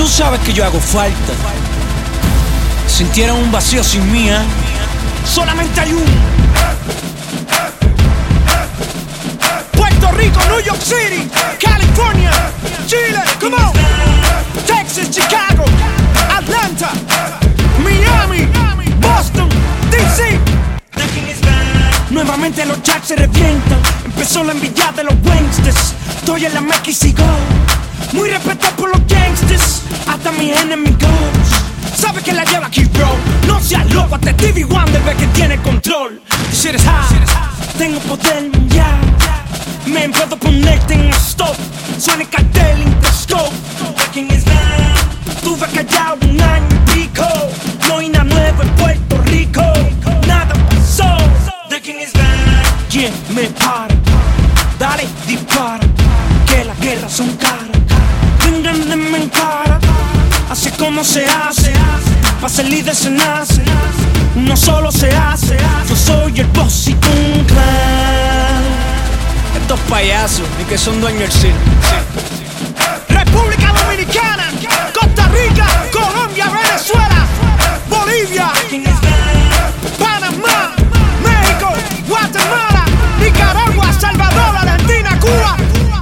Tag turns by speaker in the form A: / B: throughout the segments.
A: Tú sabes que yo hago falta. Sintieron un vacío sin mí, ¿eh? Solamente hay un Puerto Rico, New York City, California, Chile, come on, Texas, Chicago, Atlanta, Miami, Boston, DC. Nuevamente los jacks se revientan. Empezó la envidia de los gangsters. Estoy en la Mex y sigo muy respetado por los gangsters, hasta mis enemigos. Sabe que la lleva aquí, bro. No seas loco, hasta Stevie Wonder ve que tiene control. Shit is high, tengo poder mundial. Me puedo ponerte en stop. Suena el cartel Interscope. Tuve callado un año y pico. No hay nada nuevo en Puerto Rico. Nada pasó. ¿Quién me para? Dale, dispara. Que las guerras son caras. Vengan de mi cara. Así como se hace. Pa' ser líder se nace. Uno solo se hace. Yo soy el boss y tú un clan. Estos payasos, ni que son dueños del circo. República Dominicana, Costa Rica, Colombia, Venezuela, Bolivia, Panamá, México, Guatemala, Nicaragua, Salvador, Argentina, Cuba.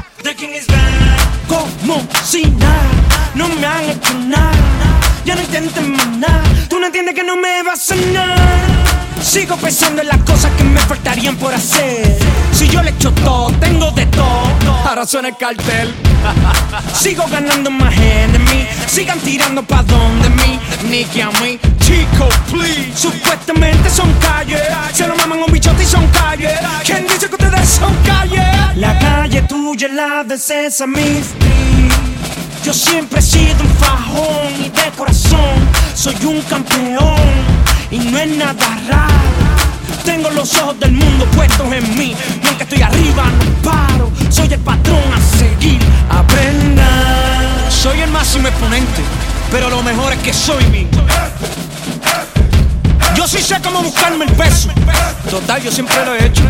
A: Como si nada, no me han hecho nada. Ya no intenten más nada. Tú no entiendes que no me vas a nada. Sigo pensando en las cosas que me faltarían por hacer. Si yo le echo todo, tengo de todo. Ahora suena el cartel. Sigo ganando más enemigos. Sigan tirando pa' donde mí, ni que a mí. Chico, please. Supuestamente son calles. Se lo maman un bichote y son calles. ¿Quién dice que ustedes son calles? La calle tuya es la de Sesame Street. Yo siempre he sido un fajón y de corazón soy un campeón. Y no es nada raro. Tengo los ojos del mundo puestos en mí. Y aunque estoy arriba no paro. Soy el patrón a seguir. Aprenda. Soy el máximo exponente, pero lo mejor es que soy mí. Yo sí sé cómo buscarme el peso. Total, yo siempre lo he hecho.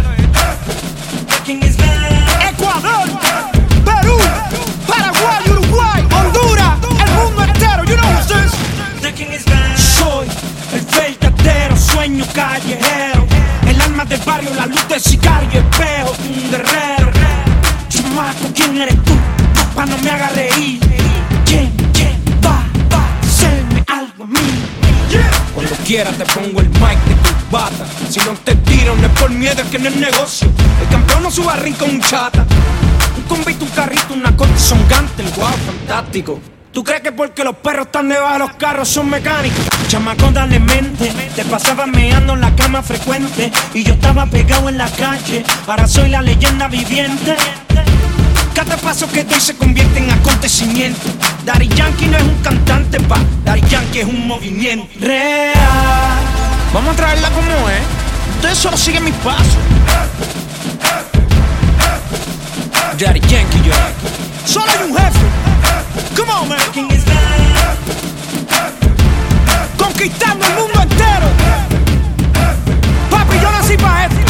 A: Ecuador, Perú, Paraguay, Uruguay, Honduras, el mundo entero. You know who's this? Soy el verdadero sueño callejero. El alma del barrio, la luz del sicario, espejo de un guerrero. Chamaco, ¿quién eres tú? Papá, no me haga reír. ¿Quién va a hacerme algo a mí? Cuando quieras te pongo el mic de tu bata. Si no te tiro no es por miedo, es que no es negocio. El campeón no sube a ring con un chata. Un convito, un carrito, una corte songante. El guau, fantástico. ¿Tú crees que porque los perros están debajo de los carros son mecánicos? Chamaco, dale mente. Te pasaba meando en la cama frecuente y yo estaba pegado en la calle. Ahora soy la leyenda viviente. Cada paso que doy se convierte en acontecimiento. Daddy Yankee no es un cantante, pa. Daddy Yankee es un movimiento real. Vamos a traerla como es. Ustedes solo siguen mis pasos. Daddy Yankee, yo. Solo hay un jefe. Come on, man. Conquistando el mundo entero. Papi, yo nací pa' esto.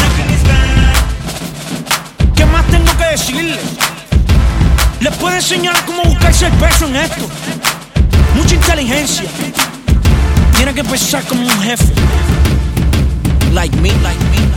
A: ¿Qué más tengo que decirles? Les puedo enseñar cómo buscarse el peso en esto. Mucha inteligencia. Tiene que pensar como un jefe. Like me.